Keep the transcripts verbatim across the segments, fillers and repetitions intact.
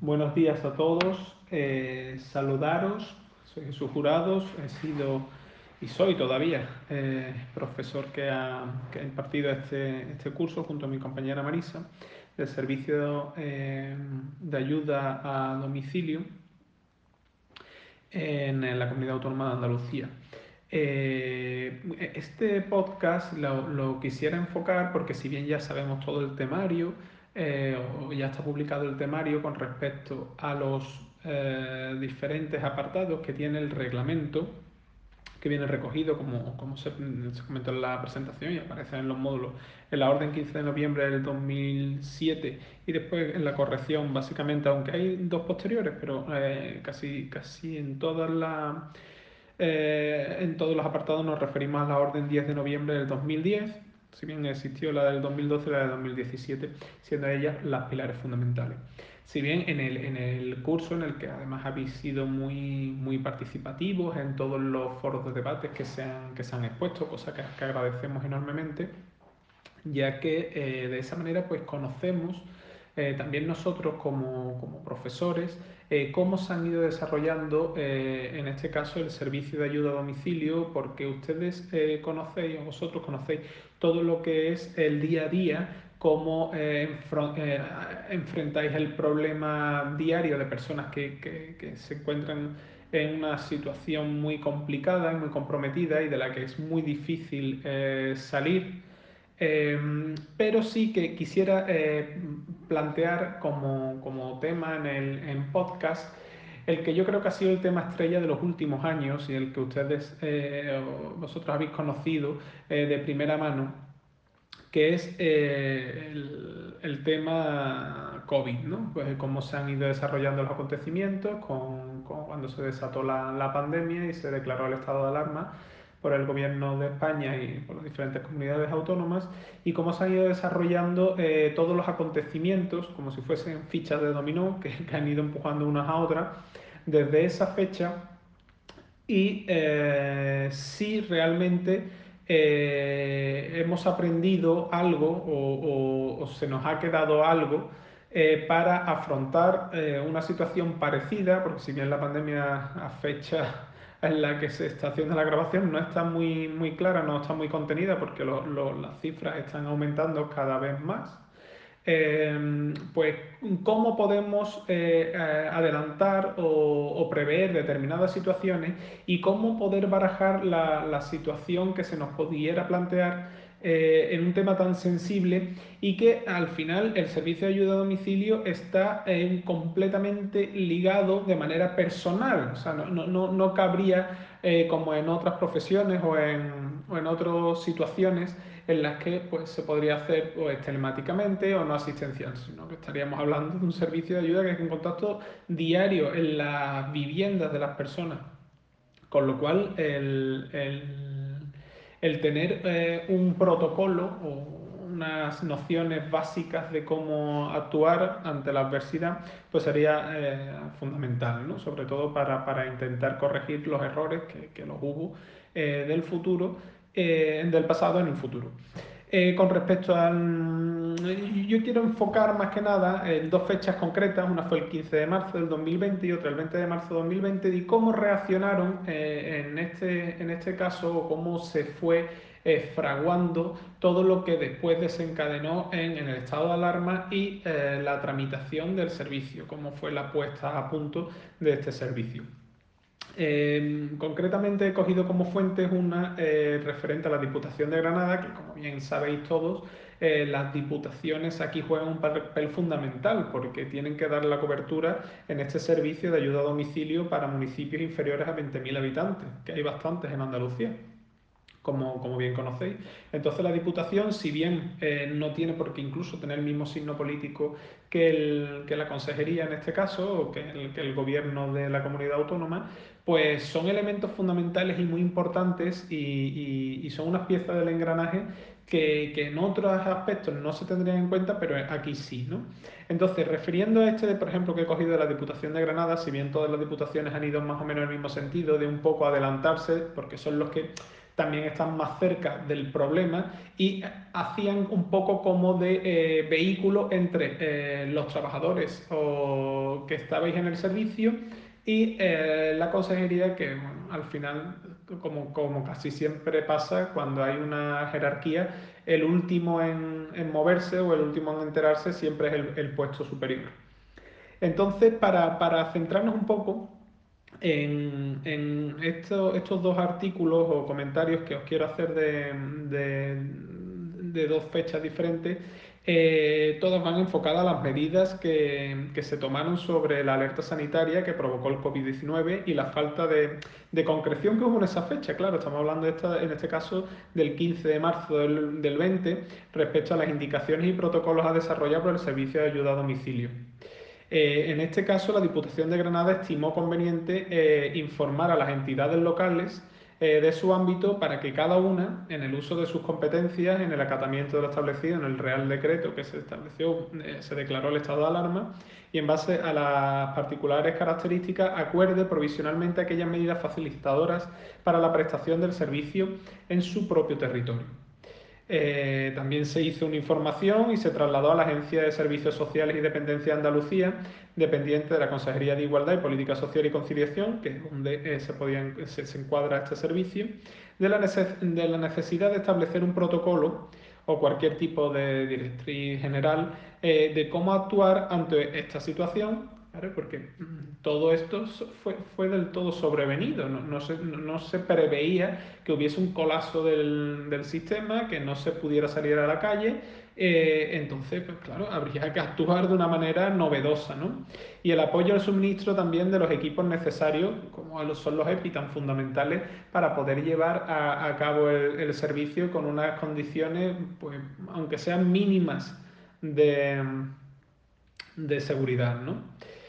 Buenos días a todos. Eh, saludaros. Soy Jesús Jurados. He sido y soy todavía eh, profesor que ha, que ha impartido este, este curso junto a mi compañera Marisa del Servicio eh, de Ayuda a Domicilio en la Comunidad Autónoma de Andalucía. Eh, este podcast lo, lo, quisiera enfocar porque si bien ya sabemos todo el temario, eh, o ya está publicado el temario con respecto a los eh, diferentes apartados que tiene el reglamento, que viene recogido, como, como se, se comentó en la presentación y aparece en los módulos, en la orden quince de noviembre del dos mil siete y después en la corrección, básicamente, aunque hay dos posteriores, pero eh, casi, casi en todas las... Eh, en todos los apartados nos referimos a la orden diez de noviembre del dos mil diez, si bien existió la del dos mil doce y la del dos mil diecisiete, siendo ellas las pilares fundamentales. Si bien en el, en el curso, en el que además habéis sido muy, muy participativos en todos los foros de debates que se han, que se han expuesto, cosa que, que agradecemos enormemente, ya que eh, de esa manera pues conocemos eh, también nosotros como, como profesores eh, cómo se han ido desarrollando eh, en este caso el servicio de ayuda a domicilio, porque ustedes eh, conocéis o vosotros conocéis todo lo que es el día a día, cómo eh, eh, enfrentáis el problema diario de personas que, que, que se encuentran en una situación muy complicada y muy comprometida y de la que es muy difícil eh, salir. Eh, pero sí que quisiera eh, plantear como, como tema en el en podcast el que yo creo que ha sido el tema estrella de los últimos años y el que ustedes, eh, vosotros habéis conocido eh, de primera mano, que es eh, el, el, tema COVID, ¿no? Pues cómo se han ido desarrollando los acontecimientos con, con cuando se desató la, la pandemia y se declaró el estado de alarma por el gobierno de España y por las diferentes comunidades autónomas, y cómo se han ido desarrollando eh, todos los acontecimientos como si fuesen fichas de dominó que, que han ido empujando unas a otras desde esa fecha, y eh, si realmente eh, hemos aprendido algo o, o, o, se nos ha quedado algo eh, para afrontar eh, una situación parecida, porque si bien la pandemia a fecha en la que se está haciendo la grabación no está muy, muy clara, no está muy contenida, porque lo, lo, las cifras están aumentando cada vez más. Eh, pues cómo podemos eh, adelantar o, o, prever determinadas situaciones y cómo poder barajar la, la situación que se nos pudiera plantear eh, en un tema tan sensible, y que al final el servicio de ayuda a domicilio está eh, completamente ligado de manera personal. O sea, no, no, no cabría eh, como en otras profesiones o en, o en otras situaciones en las que pues, se podría hacer pues, telemáticamente o no asistencial, sino que estaríamos hablando de un servicio de ayuda que es en contacto diario en las viviendas de las personas. Con lo cual, el, el, el tener eh, un protocolo o unas nociones básicas de cómo actuar ante la adversidad, pues sería eh, fundamental, ¿no? Sobre todo para, para intentar corregir los errores que, que los hubo eh, del futuro, eh, del pasado en el futuro. Eh, con respecto al... Yo quiero enfocar más que nada en dos fechas concretas, una fue el quince de marzo del dos mil veinte y otra el veinte de marzo de dos mil veinte, y cómo reaccionaron eh, en, este, en este caso, cómo se fue eh, fraguando todo lo que después desencadenó en, en el estado de alarma y eh, la tramitación del servicio, cómo fue la puesta a punto de este servicio. Eh, concretamente he cogido como fuente una eh, referente a la Diputación de Granada, que como bien sabéis todos, eh, las diputaciones aquí juegan un papel fundamental porque tienen que dar la cobertura en este servicio de ayuda a domicilio para municipios inferiores a veinte mil habitantes, que hay bastantes en Andalucía. Como, como, bien conocéis. Entonces la Diputación, si bien eh, no tiene por qué incluso tener el mismo signo político que, el, que la Consejería en este caso, o que el, que el Gobierno de la Comunidad Autónoma, pues son elementos fundamentales y muy importantes y, y, y son unas piezas del engranaje que, que, en otros aspectos no se tendrían en cuenta, pero aquí sí, ¿no? Entonces, refiriendo a este, por ejemplo, que he cogido de la Diputación de Granada, si bien todas las diputaciones han ido más o menos en el mismo sentido, de un poco adelantarse, porque son los que también están más cerca del problema y hacían un poco como de eh, vehículo entre eh, los trabajadores o, que estabais en el servicio y eh, la consejería que bueno, al final, como, como casi siempre pasa cuando hay una jerarquía, el último en, en moverse o el último en enterarse siempre es el, el puesto superior. Entonces, para, para centrarnos un poco en, en esto- estos dos artículos o comentarios que os quiero hacer de, de- de dos fechas diferentes, eh, todas van enfocadas a las medidas que, que se tomaron sobre la alerta sanitaria que provocó el COVID diecinueve y la falta de, de concreción que hubo en esa fecha. Claro, estamos hablando de esta- en este caso del quince de marzo del, del veinte respecto a las indicaciones y protocolos a desarrollar por el Servicio de Ayuda a Domicilio. Eh, en este caso, la Diputación de Granada estimó conveniente eh, informar a las entidades locales eh, de su ámbito para que cada una, en el uso de sus competencias, en el acatamiento de lo establecido en el Real Decreto que se estableció, eh, se declaró el estado de alarma y en base a las particulares características acuerde provisionalmente aquellas medidas facilitadoras para la prestación del servicio en su propio territorio. Eh, también se hizo una información y se trasladó a la Agencia de Servicios Sociales y Dependencia de Andalucía, dependiente de la Consejería de Igualdad y Política Social y Conciliación, que es donde eh, se, podían, se, se, encuadra este servicio, de la, de la necesidad de establecer un protocolo o cualquier tipo de directriz general eh, de cómo actuar ante esta situación, ¿vale? Porque mm, todo esto fue, fue del todo sobrevenido, no, no, se, no, se preveía que hubiese un colapso del, del sistema, que no se pudiera salir a la calle, eh, entonces, pues claro, habría que actuar de una manera novedosa, ¿no? Y el apoyo al suministro también de los equipos necesarios, como son los EPI, tan fundamentales para poder llevar a, a cabo el, el, servicio con unas condiciones, pues, aunque sean mínimas de, de seguridad, ¿no?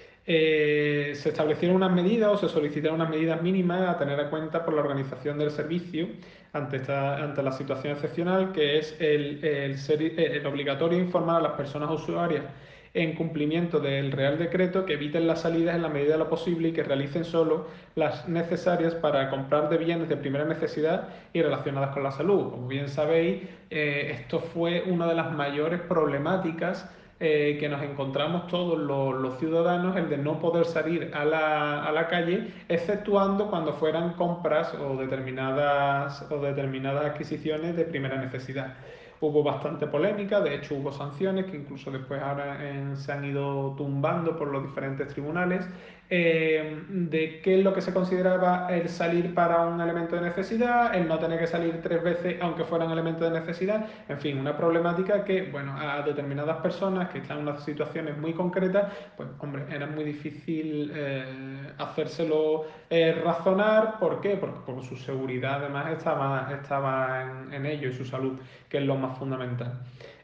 Eh, se establecieron unas medidas o se solicitaron unas medidas mínimas a tener en cuenta por la organización del servicio ante, esta, ante la situación excepcional, que es el, el, ser, el obligatorio informar a las personas usuarias en cumplimiento del Real Decreto que eviten las salidas en la medida de lo posible y que realicen solo las necesarias para comprar de bienes de primera necesidad y relacionadas con la salud. Como bien sabéis, eh, esto fue una de las mayores problemáticas Eh, que nos encontramos todos los, los, ciudadanos, el de no poder salir a la, a la calle, exceptuando cuando fueran compras o determinadas, o determinadas adquisiciones de primera necesidad. Hubo bastante polémica, de hecho hubo sanciones que incluso después ahora eh, se han ido tumbando por los diferentes tribunales, eh, de qué es lo que se consideraba el salir para un elemento de necesidad, el no tener que salir tres veces aunque fuera un elemento de necesidad, en fin, una problemática que, bueno, a determinadas personas que están en unas situaciones muy concretas, pues, hombre, era muy difícil eh, hacérselo eh, razonar. ¿Por qué? Porque por su seguridad además estaba, estaba en, en ello y su salud, que es lo más fundamental.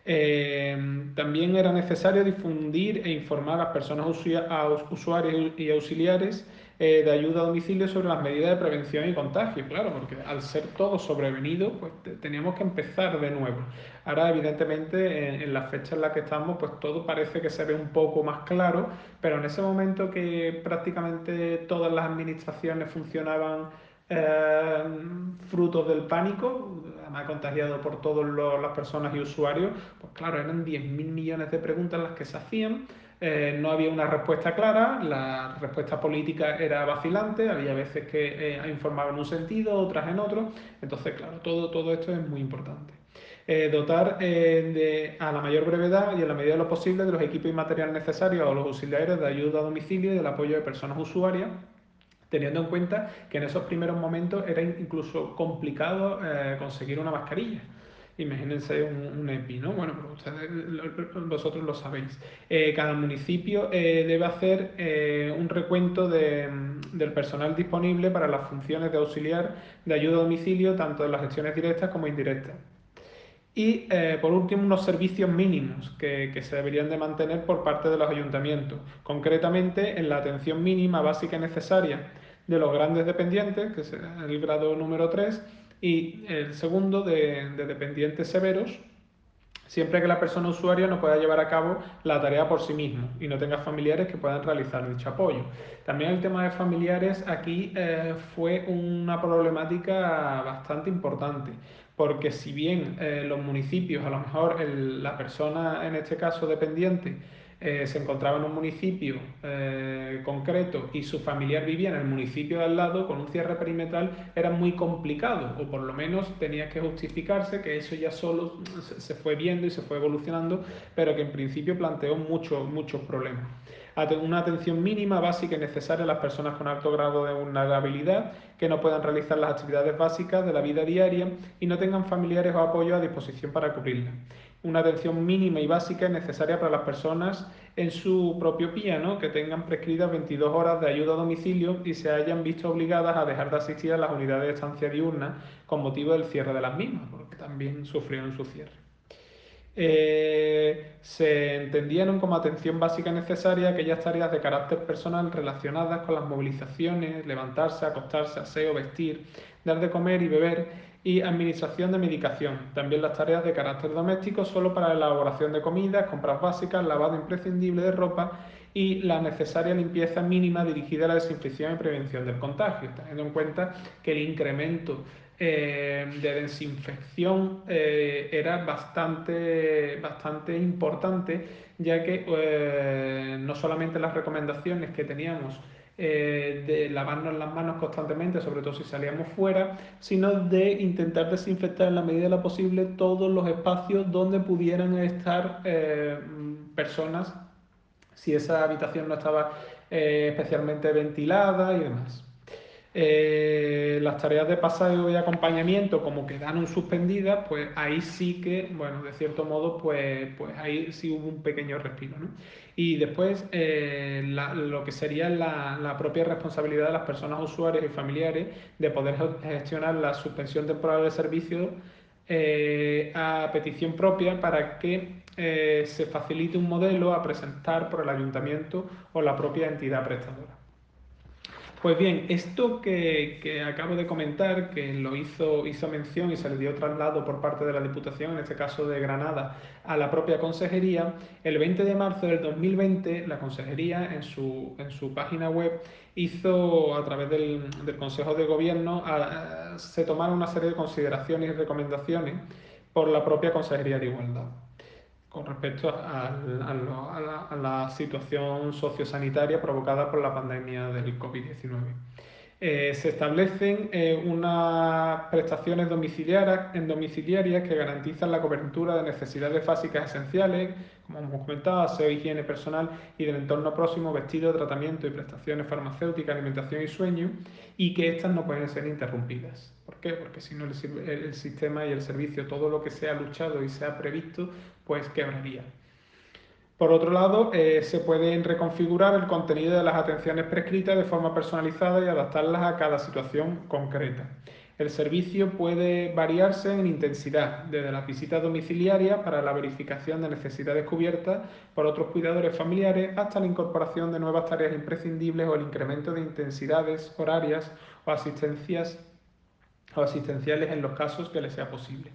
Eh, también era necesario difundir e informar a las personas usuarias y auxiliares eh, de ayuda a domicilio sobre las medidas de prevención y contagio, claro, porque al ser todo sobrevenido, pues teníamos que empezar de nuevo. Ahora, evidentemente, en, en la fecha en la que estamos, pues todo parece que se ve un poco más claro, pero en ese momento que prácticamente todas las administraciones funcionaban eh, frutos del pánico, además contagiado por todas las personas y usuarios, pues claro, eran diez mil millones de preguntas las que se hacían, eh, no había una respuesta clara, la respuesta política era vacilante, había veces que eh, informaban en un sentido, otras en otro, entonces claro, todo, todo esto es muy importante. Eh, dotar eh, de, a la mayor brevedad y en la medida de lo posible de los equipos y material necesarios a los auxiliares de ayuda a domicilio y del apoyo de personas usuarias, teniendo en cuenta que en esos primeros momentos era incluso complicado eh, conseguir una mascarilla. Imagínense un, un EPI, ¿no? Bueno, pero ustedes, vosotros lo sabéis. Eh, cada municipio eh, debe hacer eh, un recuento de, del personal disponible para las funciones de auxiliar de ayuda a domicilio, tanto en las gestiones directas como indirectas. Y, eh, por último, unos servicios mínimos que, que se deberían de mantener por parte de los ayuntamientos, concretamente en la atención mínima básica y necesaria de los grandes dependientes, que es el grado número tres, y el segundo de, de dependientes severos, siempre que la persona usuaria no pueda llevar a cabo la tarea por sí mismo y no tenga familiares que puedan realizar dicho apoyo. También el tema de familiares aquí eh, fue una problemática bastante importante, porque si bien eh, los municipios, a lo mejor el, la persona en este caso dependiente, eh, se encontraba en un municipio eh, concreto y su familiar vivía en el municipio de al lado, con un cierre perimetral era muy complicado, o por lo menos tenía que justificarse, que eso ya solo se fue viendo y se fue evolucionando, pero que en principio planteó muchos, muchos problemas. Una atención mínima, básica y necesaria a las personas con alto grado de vulnerabilidad que no puedan realizar las actividades básicas de la vida diaria y no tengan familiares o apoyo a disposición para cubrirlas. Una atención mínima y básica es necesaria para las personas en su propio pie, ¿no? Que tengan prescritas veintidós horas de ayuda a domicilio y se hayan visto obligadas a dejar de asistir a las unidades de estancia diurna con motivo del cierre de las mismas, porque también sufrieron su cierre. Eh, se entendieron como atención básica necesaria aquellas tareas de carácter personal relacionadas con las movilizaciones, levantarse, acostarse, aseo, vestir, dar de comer y beber y administración de medicación. También las tareas de carácter doméstico solo para la elaboración de comidas, compras básicas, lavado imprescindible de ropa y la necesaria limpieza mínima dirigida a la desinfección y prevención del contagio, teniendo en cuenta que el incremento eh, de desinfección eh, era bastante, bastante importante, ya que eh, no solamente las recomendaciones que teníamos eh, de lavarnos las manos constantemente, sobre todo si salíamos fuera, sino de intentar desinfectar en la medida de lo posible todos los espacios donde pudieran estar eh, personas, si esa habitación no estaba eh, especialmente ventilada y demás. Eh, las tareas de paseo y acompañamiento como quedaron suspendidas, pues ahí sí que, bueno, de cierto modo, pues, pues ahí sí hubo un pequeño respiro, ¿no? Y después eh, la, lo que sería la, la, propia responsabilidad de las personas usuarias y familiares de poder gestionar la suspensión temporal de servicio eh, a petición propia para que eh, se facilite un modelo a presentar por el ayuntamiento o la propia entidad prestadora. Pues bien, esto que, que, acabo de comentar, que lo hizo, hizo mención y se le dio traslado por parte de la Diputación, en este caso de Granada, a la propia Consejería, el veinte de marzo del dos mil veinte la Consejería en su, en su página web hizo, a través del, del Consejo de Gobierno, a, a, se tomaron una serie de consideraciones y recomendaciones por la propia Consejería de Igualdad con respecto a, a, a, la, a la situación sociosanitaria provocada por la pandemia del COVID diecinueve. Eh, se establecen eh, unas prestaciones domiciliarias, en domiciliarias que garantizan la cobertura de necesidades básicas esenciales, como hemos comentado, aseo, higiene personal y del entorno próximo, vestido, tratamiento y prestaciones farmacéuticas, alimentación y sueño, y que éstas no pueden ser interrumpidas. ¿Por qué? Porque si no el, el sistema y el servicio, todo lo que sea luchado y sea previsto, pues quebraría. Por otro lado, eh, se pueden reconfigurar el contenido de las atenciones prescritas de forma personalizada y adaptarlas a cada situación concreta. El servicio puede variarse en intensidad, desde las visitas domiciliarias para la verificación de necesidades cubiertas por otros cuidadores familiares hasta la incorporación de nuevas tareas imprescindibles o el incremento de intensidades horarias o asistencias o asistenciales en los casos que les sea posible.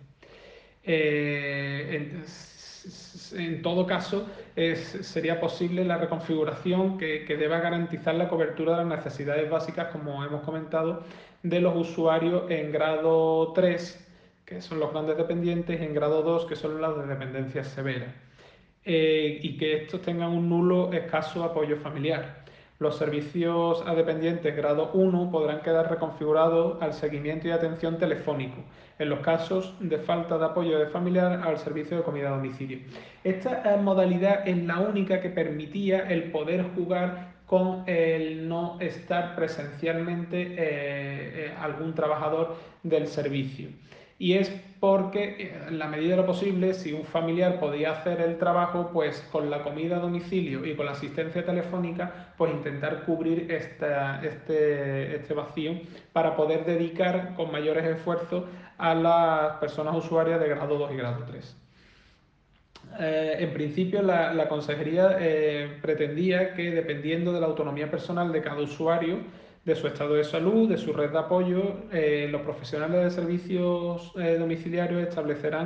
Eh, en, en, todo caso, es, sería posible la reconfiguración que, que deba garantizar la cobertura de las necesidades básicas, como hemos comentado, de los usuarios en grado tres, que son los grandes dependientes, y en grado dos, que son las de dependencias severas. Eh, y que estos tengan un nulo escaso apoyo familiar. Los servicios a dependientes grado uno podrán quedar reconfigurados al seguimiento y atención telefónico, en los casos de falta de apoyo de familiar al servicio de comida a domicilio. Esta modalidad es la única que permitía el poder jugar con el no estar presencialmente eh, eh, algún trabajador del servicio. Y es porque, en la medida de lo posible, si un familiar podía hacer el trabajo, pues con la comida a domicilio y con la asistencia telefónica, pues intentar cubrir esta, este, este vacío para poder dedicar con mayores esfuerzos a las personas usuarias de grado dos y grado tres. Eh, en principio, la, la consejería eh, pretendía que, dependiendo de la autonomía personal de cada usuario, de su estado de salud, de su red de apoyo, eh, los profesionales de servicios eh, domiciliarios establecerán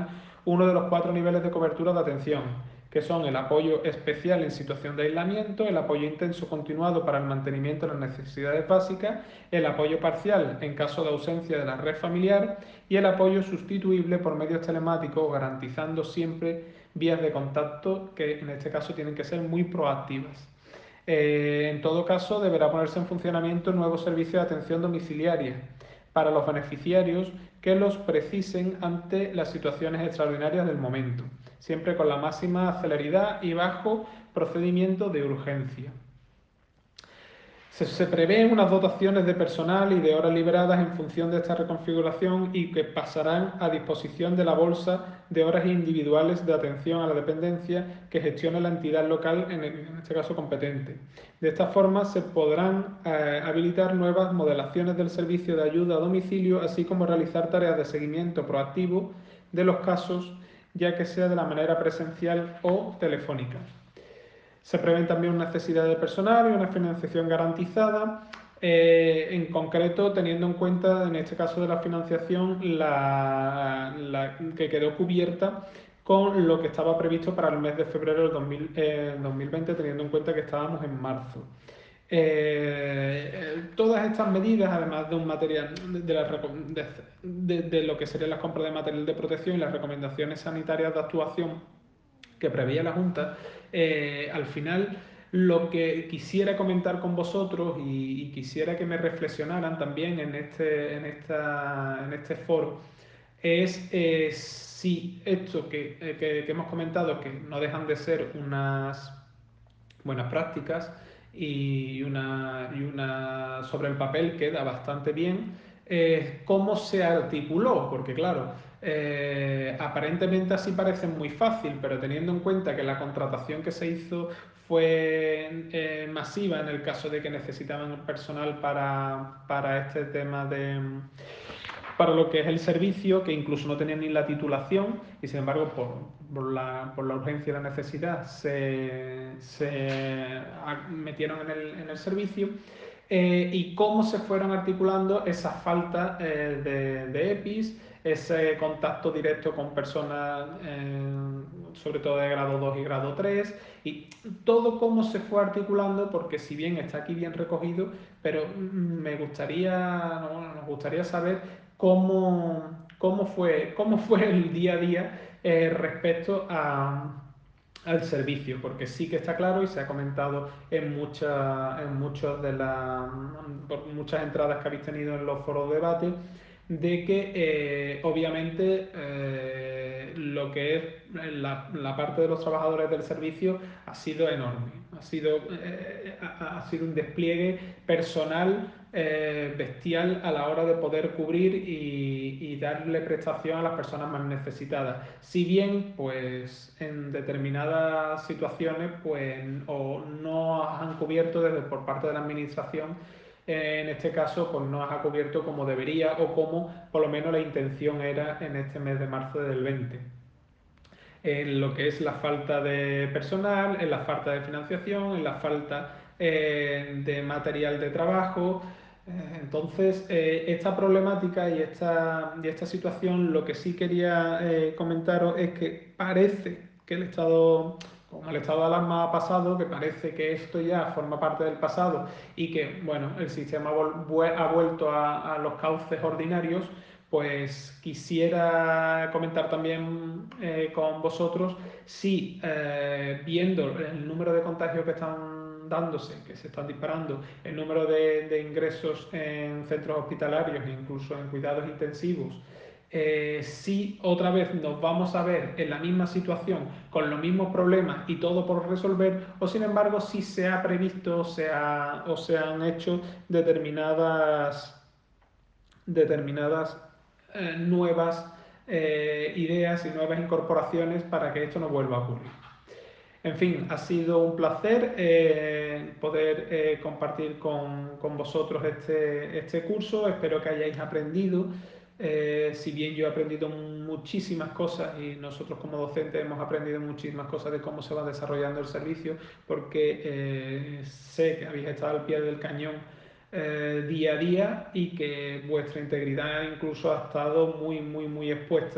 uno de los cuatro niveles de cobertura de atención, que son el apoyo especial en situación de aislamiento, el apoyo intenso continuado para el mantenimiento de las necesidades básicas, el apoyo parcial en caso de ausencia de la red familiar y el apoyo sustituible por medios telemáticos, garantizando siempre vías de contacto que en este caso tienen que ser muy proactivas. Eh, en todo caso, deberá ponerse en funcionamiento un nuevo servicio de atención domiciliaria para los beneficiarios que los precisen ante las situaciones extraordinarias del momento, siempre con la máxima celeridad y bajo procedimiento de urgencia. Se, se prevén unas dotaciones de personal y de horas liberadas en función de esta reconfiguración y que pasarán a disposición de la bolsa de horas individuales de atención a la dependencia que gestione la entidad local, en, el, en este caso competente. De esta forma se podrán eh, habilitar nuevas modelaciones del servicio de ayuda a domicilio, así como realizar tareas de seguimiento proactivo de los casos, ya que sea de la manera presencial o telefónica. Se prevén también una necesidad de personal y una financiación garantizada, eh, en concreto teniendo en cuenta, en este caso de la financiación, la, la que quedó cubierta con lo que estaba previsto para el mes de febrero del dos mil, eh, dos mil veinte, teniendo en cuenta que estábamos en marzo. Eh, todas estas medidas, además de un material de, de, la, de, de, de lo que serían las compras de material de protección y las recomendaciones sanitarias de actuación que preveía la Junta, eh, al final lo que quisiera comentar con vosotros y, y quisiera que me reflexionaran también en este, en esta, en este foro es eh, si esto que, eh, que, que hemos comentado, que no dejan de ser unas buenas prácticas y una, y una sobre el papel queda bastante bien. Eh, ¿Cómo se articuló? Porque claro, eh, aparentemente así parece muy fácil, pero teniendo en cuenta que la contratación que se hizo fue eh, masiva en el caso de que necesitaban personal para, para este tema de, para lo que es el servicio, que incluso no tenían ni la titulación y sin embargo por, por, la, por la urgencia y la necesidad se, se metieron en el, en el servicio. Eh, y cómo se fueron articulando esas faltas eh, de, de EPIs, ese contacto directo con personas, eh, sobre todo de grado dos y grado tres, y todo cómo se fue articulando, porque si bien está aquí bien recogido, pero me gustaría, no, nos gustaría saber cómo, cómo, fue, cómo fue el día a día eh, respecto a al servicio, porque sí que está claro y se ha comentado en muchas en muchas de las muchas entradas que habéis tenido en los foros de debate, de que eh, obviamente eh, lo que es la, la, parte de los trabajadores del servicio ha sido enorme, ha sido, eh, ha, ha sido un despliegue personal eh, bestial a la hora de poder cubrir y, y darle prestación a las personas más necesitadas. Si bien, pues en determinadas situaciones, pues o no han cubierto desde por parte de la administración, eh, en este caso, pues no ha cubierto como debería o como por lo menos la intención era en este mes de marzo del veinte. En lo que es la falta de personal, en la falta de financiación, en la falta eh, de material de trabajo. Eh, entonces, eh, esta problemática y esta, y esta situación, lo que sí quería eh, comentaros es que parece que el estado, como el estado de alarma ha pasado, que parece que esto ya forma parte del pasado y que, bueno, el sistema ha vuelto a, a los cauces ordinarios. Pues quisiera comentar también eh, con vosotros si eh, viendo el número de contagios que están dándose, que se están disparando, el número de, de ingresos en centros hospitalarios e incluso en cuidados intensivos, eh, si otra vez nos vamos a ver en la misma situación, con los mismos problemas y todo por resolver, o sin embargo si se ha previsto se ha, o se han hecho determinadas, determinadas eh, nuevas eh, ideas y nuevas incorporaciones para que esto no vuelva a ocurrir. En fin, ha sido un placer eh, poder eh, compartir con, con, vosotros este, este curso. Espero que hayáis aprendido. Eh, si bien yo he aprendido muchísimas cosas y nosotros como docentes hemos aprendido muchísimas cosas de cómo se va desarrollando el servicio, porque eh, sé que habéis estado al pie del cañón eh, día a día y que vuestra integridad incluso ha estado muy, muy, muy expuesta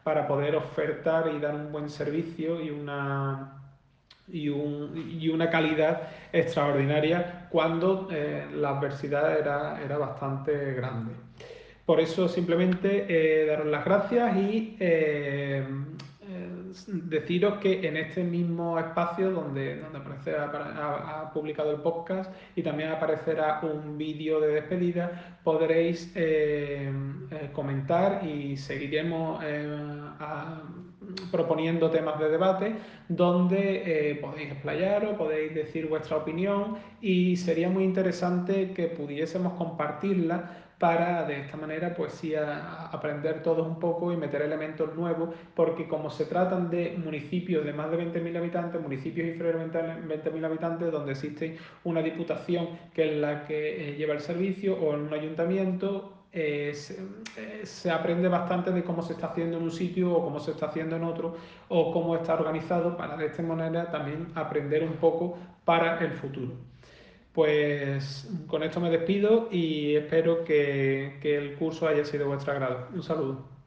para poder ofertar y dar un buen servicio y una y, un, y una calidad extraordinaria cuando eh, la adversidad era, era bastante grande. Por eso simplemente eh, daros las gracias y eh, eh, deciros que en este mismo espacio donde, donde aparece, ha, ha, publicado el podcast y también aparecerá un vídeo de despedida, podréis eh, eh, comentar y seguiremos eh, a, proponiendo temas de debate donde eh, podéis explayaros, podéis decir vuestra opinión y sería muy interesante que pudiésemos compartirla para de esta manera pues sí a, a aprender todos un poco y meter elementos nuevos, porque como se tratan de municipios de más de veinte mil habitantes, municipios inferiores a veinte mil habitantes, donde existe una diputación que es la que eh, lleva el servicio o en un ayuntamiento, eh, se, eh, se aprende bastante de cómo se está haciendo en un sitio o cómo se está haciendo en otro o cómo está organizado para de esta manera también aprender un poco para el futuro. Pues con esto me despido y espero que, que el curso haya sido de vuestro agrado. Un saludo.